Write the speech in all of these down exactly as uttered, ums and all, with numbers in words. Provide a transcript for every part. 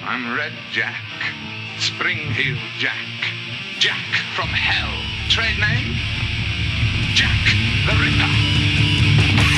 I'm Red Jack, Spring-Heel Jack, Jack from hell. Trade name? Jack the Ripper.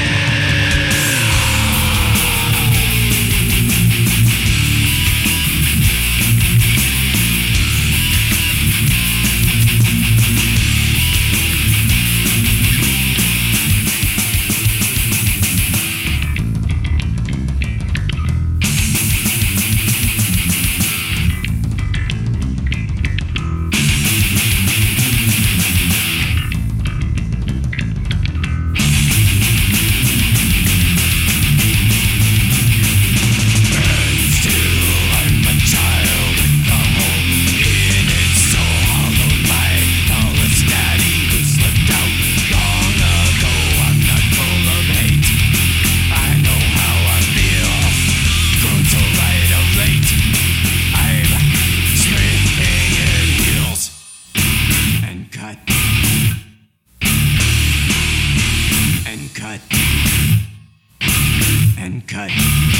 And cut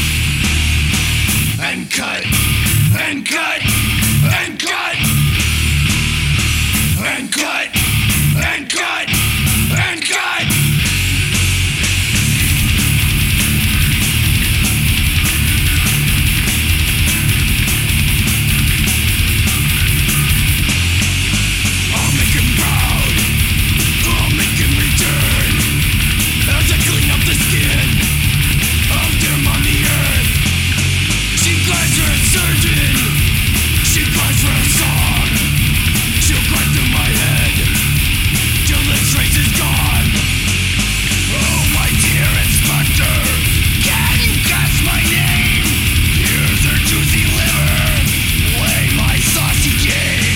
and cut and cut and cut and cut and cut and cut. I'll make him proud. I'll make him return as I clean up the skin of them on the earth. She cries for a surgeon. She cries for a song. She'll cry through my head till the trace is gone. Oh, my dear inspector, can you guess my name? Here's her juicy liver. Play my saucy game.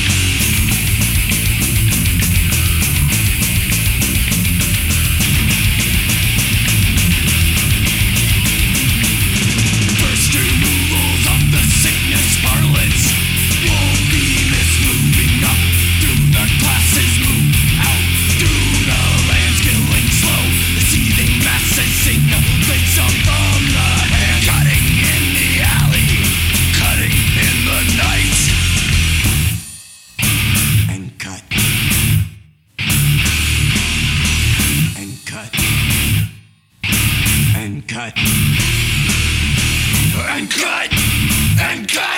First removals of the sickness harlots won't be missed, moving up through the classes, move out through the lands, killing slow. The seething masses sing the face up from the hand, cutting in the alley, cutting in the night, and cut and cut and cut and cut and cut.